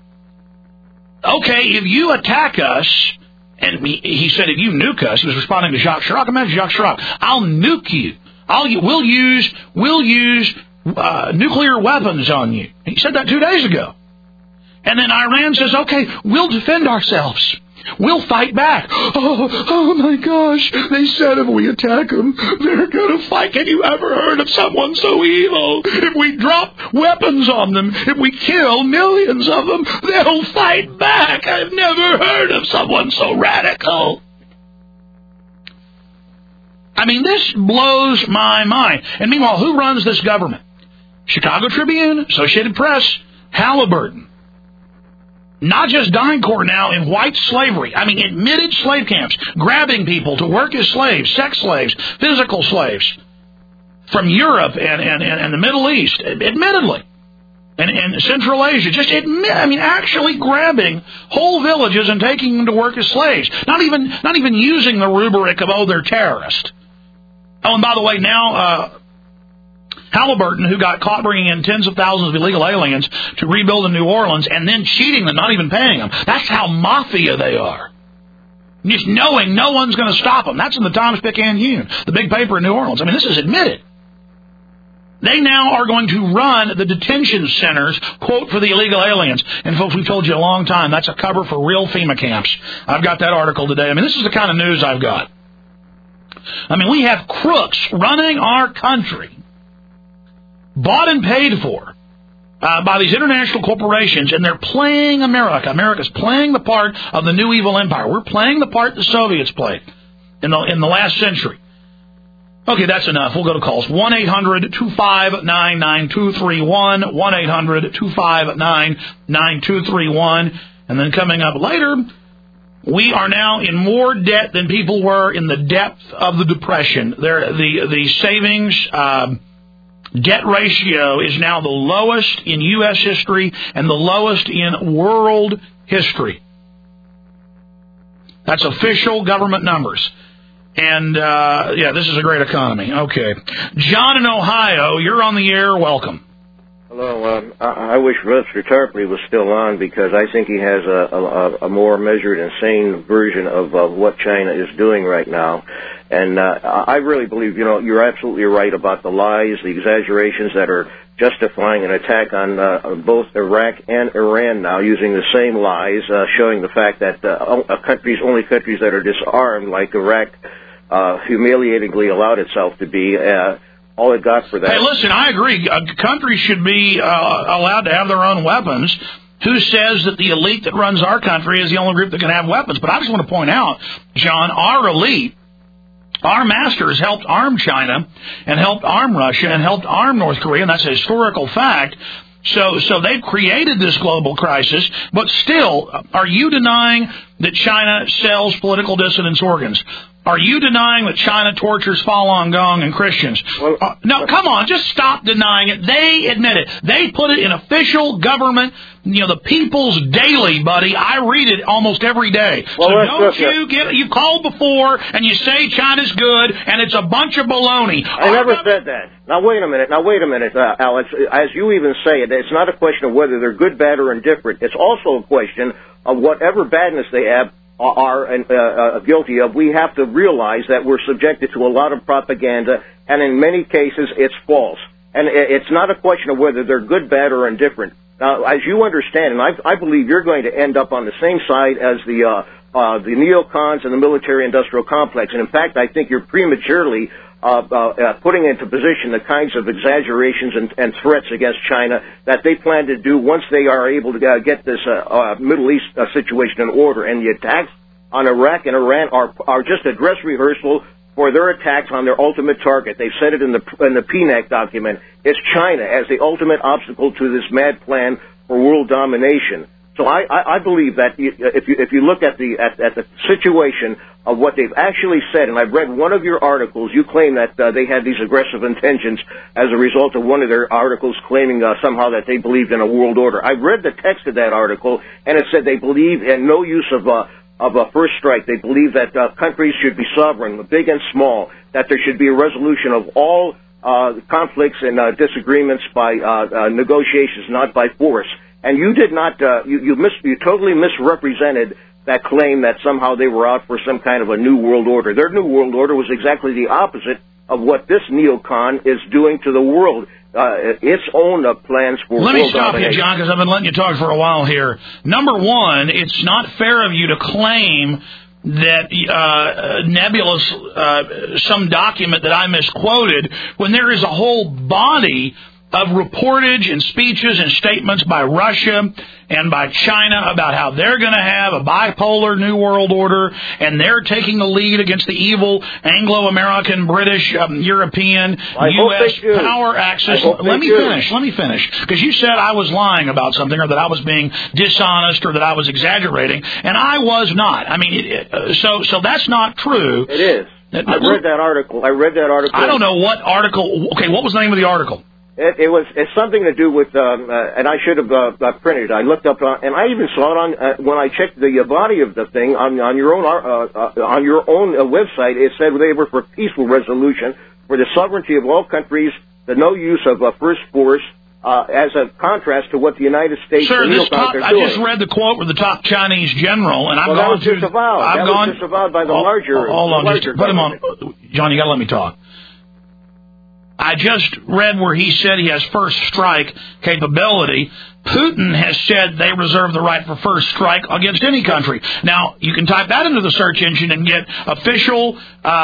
Okay, if you attack us, and he said, if you nuke us, he was responding to Jacques Chirac. Imagine Jacques Chirac. I'll nuke you. We'll use nuclear weapons on you. He said that 2 days ago. And then Iran says, okay, we'll defend ourselves. We'll fight back. Oh my gosh. They said if we attack them, they're going to fight. Have you ever heard of someone so evil? If we drop weapons on them, if we kill millions of them, they'll fight back. I've never heard of someone so radical. I mean, this blows my mind. And meanwhile, who runs this government? Chicago Tribune, Associated Press, Halliburton. Not just DynCorp now in white slavery. I mean, admitted slave camps, grabbing people to work as slaves, sex slaves, physical slaves from Europe and the Middle East, admittedly, and Central Asia. Actually grabbing whole villages and taking them to work as slaves. Not even using the rubric of, they're terrorists. Oh, and by the way, now Halliburton, who got caught bringing in tens of thousands of illegal aliens to rebuild in New Orleans and then cheating them, not even paying them. That's how mafia they are. Just knowing no one's going to stop them. That's in the Times-Picayune, the big paper in New Orleans. I mean, this is admitted. They now are going to run the detention centers, quote, for the illegal aliens. And folks, we've told you a long time, that's a cover for real FEMA camps. I've got that article today. I mean, this is the kind of news I've got. I mean, we have crooks running our country, bought and paid for by these international corporations, and they're playing America. America's playing the part of the new evil empire. We're playing the part the Soviets played in the last century. Okay, that's enough. We'll go to calls. 1-800-259-9231, 1-800-259-9231. And then coming up later, we are now in more debt than people were in the depth of the Depression. The savings debt ratio is now the lowest in U.S. history and the lowest in world history. That's official government numbers. And, this is a great economy. Okay. John in Ohio, you're on the air. Welcome. Hello. I wish Mr. Tarpley was still on because I think he has a more measured and sane version of what China is doing right now. And I really believe, you're absolutely right about the lies, the exaggerations that are justifying an attack on both Iraq and Iran now, using the same lies, showing the fact that only countries that are disarmed, like Iraq, humiliatingly allowed itself to be. All it got for that. Hey, listen, I agree. Countries should be allowed to have their own weapons. Who says that the elite that runs our country is the only group that can have weapons? But I just want to point out, John, our elite, our masters helped arm China and helped arm Russia and helped arm North Korea, and that's a historical fact. So they've created this global crisis, but still, are you denying that China sells political dissidents organs? Are you denying that China tortures Falun Gong and Christians? No, come on, just stop denying it. They admit it. They put it in official government, the People's Daily, buddy. I read it almost every day. Well, you called before and you say China's good and it's a bunch of baloney. I never said that. Now, wait a minute, Alex. As you even say it, it's not a question of whether they're good, bad, or indifferent. It's also a question of whatever badness they are guilty of. We have to realize that we're subjected to a lot of propaganda, and in many cases it's false. And it's not a question of whether they're good, bad, or indifferent. Now, as you understand, and I believe you're going to end up on the same side as the neocons and the military-industrial complex. And in fact, I think you're prematurely putting into position the kinds of exaggerations and threats against China that they plan to do once they are able to get this Middle East situation in order. And the attacks on Iraq and Iran are just a dress rehearsal for their attacks on their ultimate target. They've said it in the PNAC document. It's China as the ultimate obstacle to this mad plan for world domination. So I believe that if you look at the situation of what they've actually said, and I've read one of your articles, you claim that they had these aggressive intentions as a result of one of their articles claiming somehow that they believed in a world order. I've read the text of that article, and it said they believe in no use of a first strike. They believe that countries should be sovereign, big and small, that there should be a resolution of all conflicts and disagreements by negotiations, not by force. And you did not, you totally misrepresented that claim that somehow they were out for some kind of a new world order. Their new world order was exactly the opposite of what this neocon is doing to the world. Its own plans for Let world me stop domination. you, John, because I've been letting you talk for a while here. Number one, it's not fair of you to claim that nebulous, some document that I misquoted, when there is a whole body of reportage and speeches and statements by Russia and by China about how they're going to have a bipolar new world order, and they're taking the lead against the evil Anglo-American, British, European, U.S. power axis. Let me finish. Because you said I was lying about something, or that I was being dishonest, or that I was exaggerating, and I was not. I mean, so that's not true. It is. I read that article. I don't know what article. Okay, what was the name of the article? It's something to do with, and I should have printed it. I looked up, and I even saw it on when I checked the body of the thing on your own website. It said they were for peaceful resolution, for the sovereignty of all countries, the no use of first force, as a contrast to what the United States. Sir, I just read the quote with the top Chinese general, and that was disavowed by the larger. Hold on, just put him on, John. You got to let me talk. I just read where he said he has first strike capability. Putin has said they reserve the right for first strike against any country. Now, you can type that into the search engine and get official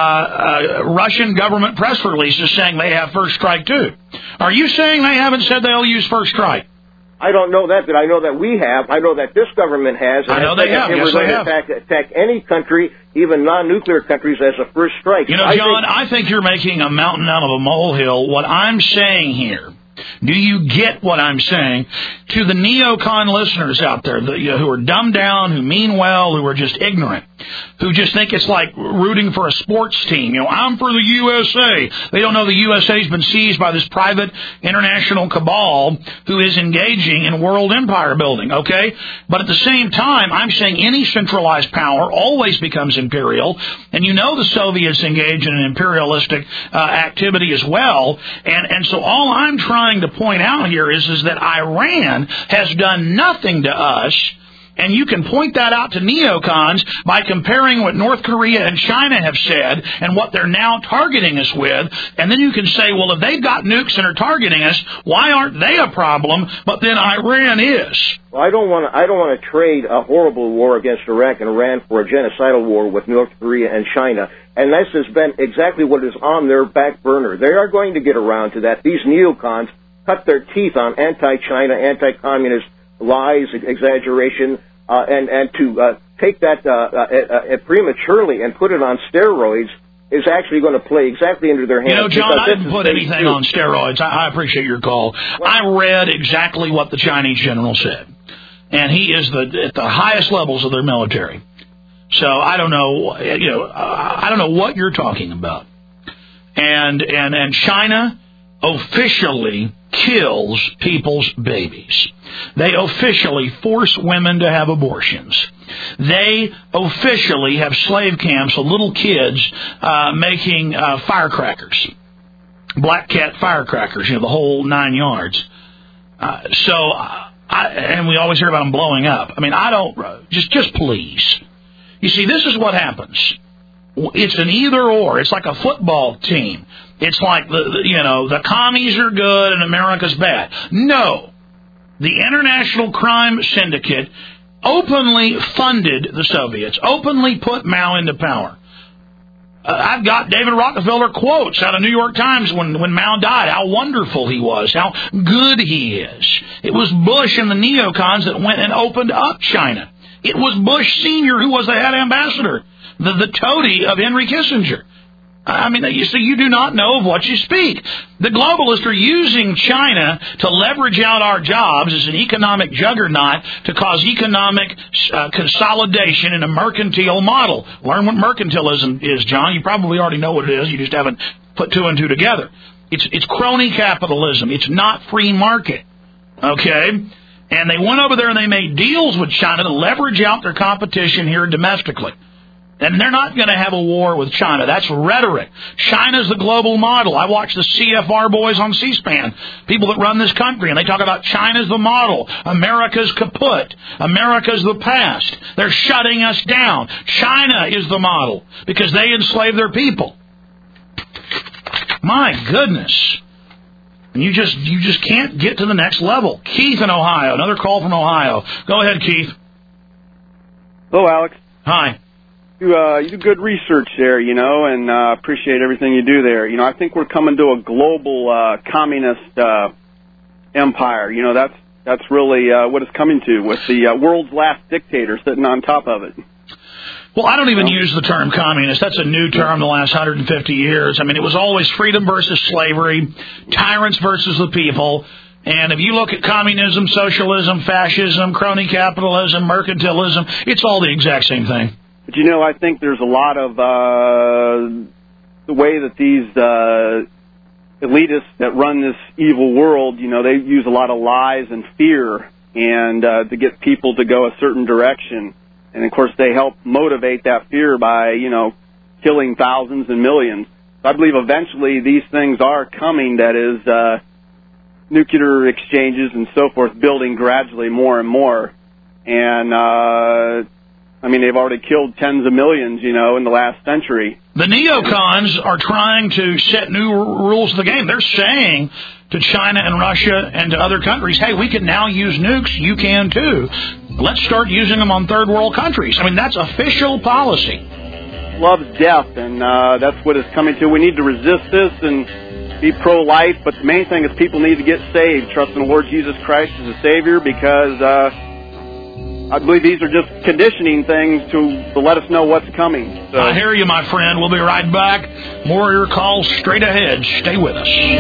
Russian government press releases saying they have first strike too. Are you saying they haven't said they'll use first strike? I don't know that, but I know that we have. I know that this government has. I know they have. Yes, they have. Attack any country, even non-nuclear countries, as a first strike. You know, John, I think you're making a mountain out of a molehill. What I'm saying here, do you get what I'm saying? To the neocon listeners out there who are dumbed down, who mean well, who are just ignorant, who just think it's like rooting for a sports team. You know, I'm for the USA. They don't know the USA's been seized by this private international cabal who is engaging in world empire building, okay? But at the same time, I'm saying any centralized power always becomes imperial, and you know the Soviets engage in an imperialistic activity as well, and so all I'm trying to point out here is that Iran has done nothing to us. And you can point that out to neocons by comparing what North Korea and China have said and what they're now targeting us with. And then you can say, well, if they've got nukes and are targeting us, why aren't they a problem, but then Iran is? Well, I don't want to trade a horrible war against Iraq and Iran for a genocidal war with North Korea and China. And this has been exactly what is on their back burner. They are going to get around to that. These neocons cut their teeth on anti-China, anti-communist lies, exaggeration, and to take that prematurely and put it on steroids is actually going to play exactly into their hands. You know, John, I didn't put anything on steroids. I appreciate your call. I read exactly what the Chinese general said, and he is at the highest levels of their military. So I don't know, I don't know what you're talking about. And China officially kills people's babies. They officially force women to have abortions. They officially have slave camps of little kids making firecrackers, black cat firecrackers, the whole 9 yards. And we always hear about them blowing up. I mean, I don't, just please. You see, this is what happens. It's an either or. It's like a football team. It's like the commies are good and America's bad. No. The International Crime Syndicate openly funded the Soviets, openly put Mao into power. I've got David Rockefeller quotes out of New York Times when Mao died, how wonderful he was, how good he is. It was Bush and the neocons that went and opened up China. It was Bush Sr. who was the head ambassador, the toady of Henry Kissinger. I mean, you see, you do not know of what you speak. The globalists are using China to leverage out our jobs as an economic juggernaut to cause economic consolidation in a mercantile model. Learn what mercantilism is, John. You probably already know what it is. You just haven't put two and two together. It's crony capitalism. It's not free market. Okay? And they went over there and they made deals with China to leverage out their competition here domestically. And they're not going to have a war with China. That's rhetoric. China's the global model. I watch the CFR boys on C-SPAN, people that run this country, and they talk about China's the model. America's kaput. America's the past. They're shutting us down. China is the model because they enslave their people. My goodness. And you just can't get to the next level. Keith in Ohio. Another call from Ohio. Go ahead, Keith. Hello, Alex. Hi. You do good research there, and appreciate everything you do there. I think we're coming to a global communist empire. That's really what it's coming to, with the world's last dictator sitting on top of it. Well, I don't even use the term communist. That's a new term the last 150 years. I mean, it was always freedom versus slavery, tyrants versus the people. And if you look at communism, socialism, fascism, crony capitalism, mercantilism, it's all the exact same thing. But, I think there's a lot of the way that these elitists that run this evil world, they use a lot of lies and fear and to get people to go a certain direction. And, of course, they help motivate that fear by, killing thousands and millions. So I believe eventually these things are coming, that is, nuclear exchanges and so forth, building gradually more and more. And, they've already killed tens of millions, in the last century. The neocons are trying to set new rules of the game. They're saying to China and Russia and to other countries, hey, we can now use nukes. You can, too. Let's start using them on third world countries. That's official policy. Loves death, and that's what it's coming to. We need to resist this and be pro-life, but the main thing is people need to get saved, trust in the Lord Jesus Christ as a Savior, because I believe these are just conditioning things to let us know what's coming. So. I hear you, my friend. We'll be right back. More of your calls straight ahead. Stay with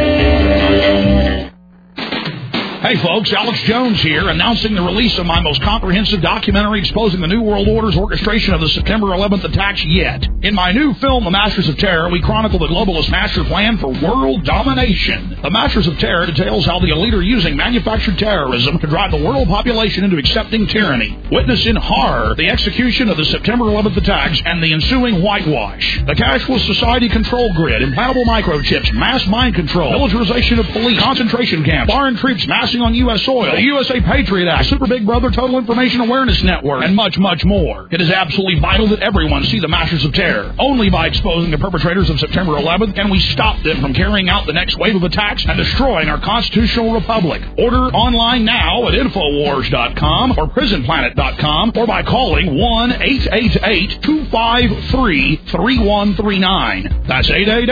us. Hey, folks, Alex Jones here, announcing the release of my most comprehensive documentary exposing the New World Order's orchestration of the September 11th attacks yet. In my new film, The Masters of Terror, we chronicle the globalist master plan for world domination. The Masters of Terror details how the elite are using manufactured terrorism to drive the world population into accepting tyranny. Witness in horror the execution of the September 11th attacks and the ensuing whitewash. The cashless society control grid, implantable microchips, mass mind control, militarization of police, concentration camps, foreign troops massing on U.S. soil, the USA Patriot Act, Super Big Brother Total Information Awareness Network, and much, much more. It is absolutely vital that everyone see the Masters of Terror. Only by exposing the perpetrators of September 11th can we stop them from carrying out the next wave of attacks and destroying our constitutional republic. Order online now at Infowars.com or PrisonPlanet.com or by calling 1-888-253-3139. That's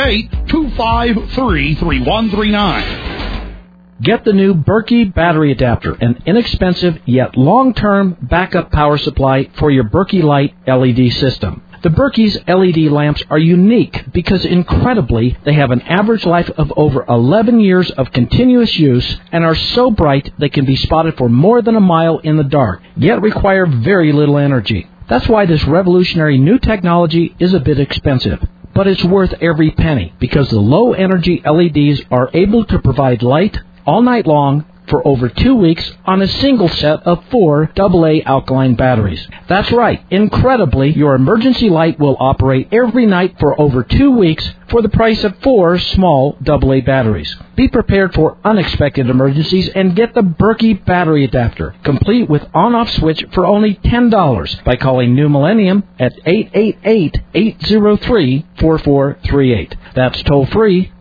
888-253-3139. Get the new Berkey battery adapter, an inexpensive yet long-term backup power supply for your Berkey Light LED system. The Berkey's LED lamps are unique because, incredibly, they have an average life of over 11 years of continuous use and are so bright they can be spotted for more than a mile in the dark, yet require very little energy. That's why this revolutionary new technology is a bit expensive. But it's worth every penny because the low-energy LEDs are able to provide light all night long for over 2 weeks on a single set of 4 AA alkaline batteries. That's right. Incredibly, your emergency light will operate every night for over 2 weeks for the price of 4 small AA batteries. Be prepared for unexpected emergencies and get the Berkey battery adapter, complete with on-off switch for only $10 by calling New Millennium at 888-803-4438. That's toll-free,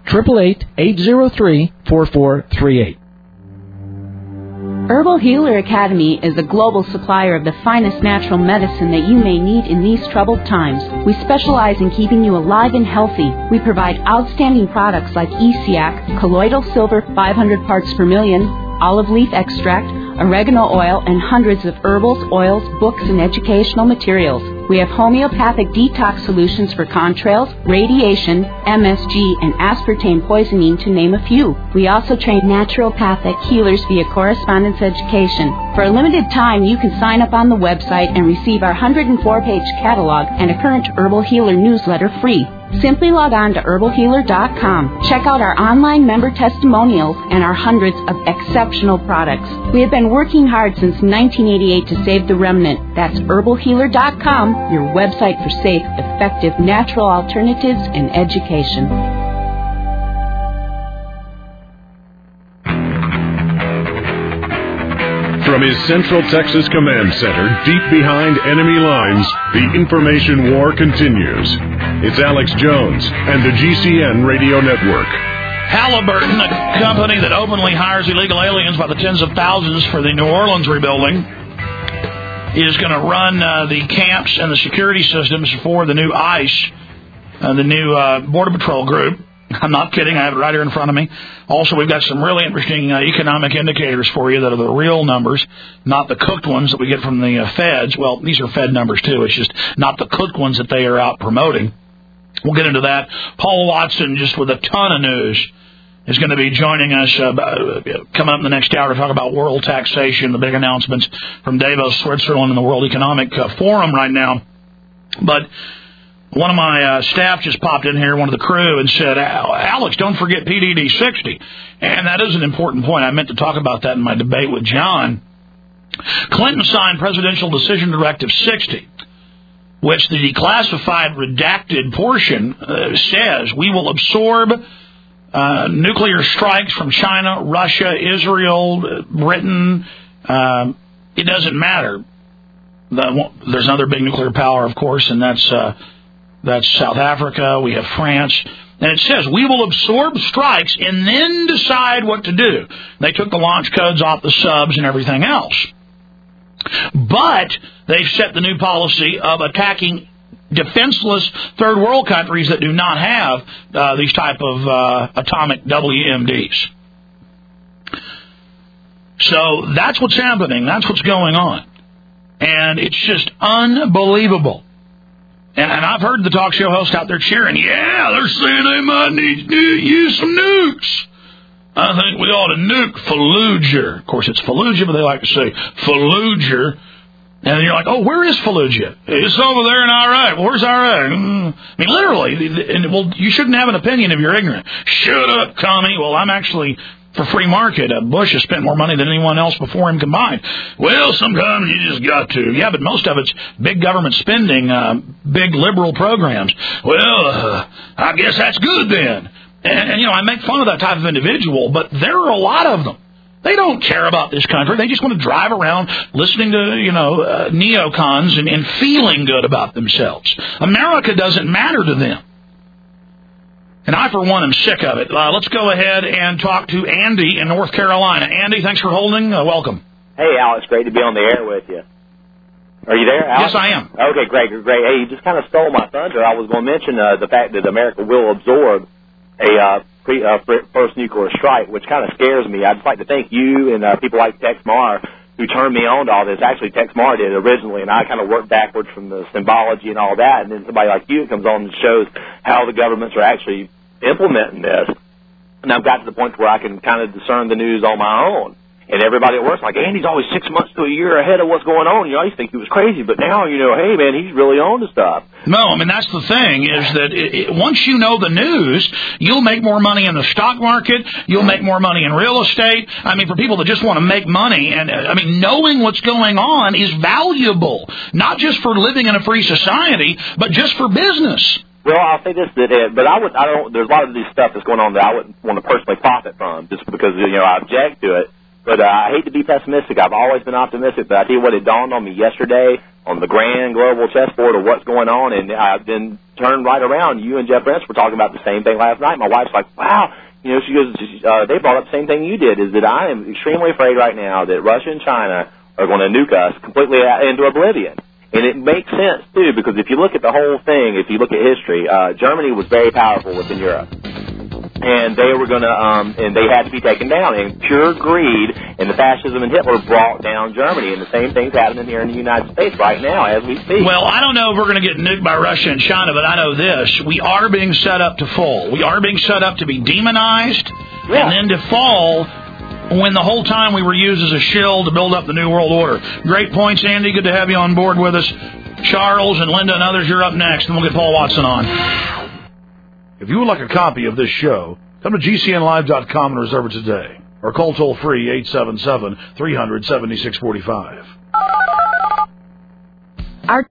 888-803-4438. Herbal Healer Academy is a global supplier of the finest natural medicine that you may need in these troubled times. We specialize in keeping you alive and healthy. We provide outstanding products like ESIAC, colloidal silver 500 parts per million, olive leaf extract, oregano oil, and hundreds of herbals, oils, books, and educational materials. We have homeopathic detox solutions for contrails, radiation, MSG, and aspartame poisoning, to name a few. We also train naturopathic healers via correspondence education. For a limited time, you can sign up on the website and receive our 104-page catalog and a current Herbal Healer newsletter free. Simply log on to herbalhealer.com. Check out our online member testimonials and our hundreds of exceptional products. We have been working hard since 1988 to save the remnant. That's herbalhealer.com, your website for safe, effective, natural alternatives and education. From his Central Texas Command Center, deep behind enemy lines, the information war continues. It's Alex Jones and the GCN Radio Network. Halliburton, a company that openly hires illegal aliens by the tens of thousands for the New Orleans rebuilding, is going to run the camps and the security systems for the new ICE, the new Border Patrol group. I'm not kidding. I have it right here in front of me. Also, we've got some really interesting economic indicators for you that are the real numbers, not the cooked ones that we get from the feds. Well, these are Fed numbers, too. It's just not the cooked ones that they are out promoting. We'll get into that. Paul Watson, just with a ton of news, is going to be joining us coming up in the next hour to talk about world taxation, the big announcements from Davos, Switzerland, and the World Economic Forum right now. But one of my staff just popped in here, one of the crew, and said, Alex, don't forget PDD 60. And that is an important point. I meant to talk about that in my debate with John. Clinton signed Presidential Decision Directive 60, which the declassified redacted portion says we will absorb nuclear strikes from China, Russia, Israel, Britain. It doesn't matter. There's another big nuclear power, of course, and that's South Africa. We have France. And it says we will absorb strikes and then decide what to do. They took the launch codes off the subs and everything else. But they've set the new policy of attacking defenseless third world countries that do not have these type of atomic WMDs. So that's what's happening. That's what's going on. And it's just unbelievable. And I've heard the talk show host out there cheering, yeah, they're saying they might need to use some nukes. I think we ought to nuke Fallujah. Of course, it's Fallujah, but they like to say Fallujah. And you're like, oh, where is Fallujah? It's over there in Iraq. Well, where's Iraq? I mean, literally, you shouldn't have an opinion if you're ignorant. Shut up, commie. Well, I'm actually for free market. Bush has spent more money than anyone else before him combined. Well, sometimes you just got to. Yeah, but most of it's big government spending, big liberal programs. Well, I guess that's good then. And, I make fun of that type of individual, but there are a lot of them. They don't care about this country. They just want to drive around listening to, neocons and feeling good about themselves. America doesn't matter to them. And I, for one, am sick of it. Let's go ahead and talk to Andy in North Carolina. Andy, thanks for holding. Welcome. Hey, Alex. Great to be on the air with you. Are you there, Alex? Yes, I am. Okay, great. Hey, you just kind of stole my thunder. I was going to mention the fact that America will absorb a first nuclear strike, which kind of scares me. I'd just like to thank you and people like Tex Marr who turned me on to all this. Actually, Tex Marr did originally, and I kind of worked backwards from the symbology and all that, and then somebody like you comes on and shows how the governments are actually implementing this. And I've got to the point where I can kind of discern the news on my own. And everybody at work's like, Andy's always 6 months to a year ahead of what's going on. I used to think he was crazy, but now, hey, man, he's really on to stuff. No, I mean, that's the thing, is that once you know the news, you'll make more money in the stock market, you'll make more money in real estate. I mean, for people that just want to make money, and knowing what's going on is valuable, not just for living in a free society, but just for business. Well, I'll say this, but there's a lot of this stuff that's going on that I wouldn't want to personally profit from, just because, I object to it. But I hate to be pessimistic. I've always been optimistic, but I tell you what, it dawned on me yesterday on the grand global chessboard of what's going on, and I've been turned right around. You and Jeff Prince were talking about the same thing last night. My wife's like, wow. She goes, they brought up the same thing you did, is that I am extremely afraid right now that Russia and China are going to nuke us completely into oblivion. And it makes sense, too, because if you look at the whole thing, if you look at history, Germany was very powerful within Europe. And they were going to, and they had to be taken down. And pure greed and the fascism and Hitler brought down Germany. And the same thing's happening here in the United States right now as we speak. Well, I don't know if we're going to get nuked by Russia and China, but I know this. We are being set up to fall. We are being set up to be demonized and then to fall when the whole time we were used as a shield to build up the New World Order. Great points, Andy. Good to have you on board with us. Charles and Linda and others, you're up next, and we'll get Paul Watson on. If you would like a copy of this show, come to GCNlive.com and reserve it today. Or call toll-free 877-300-7645.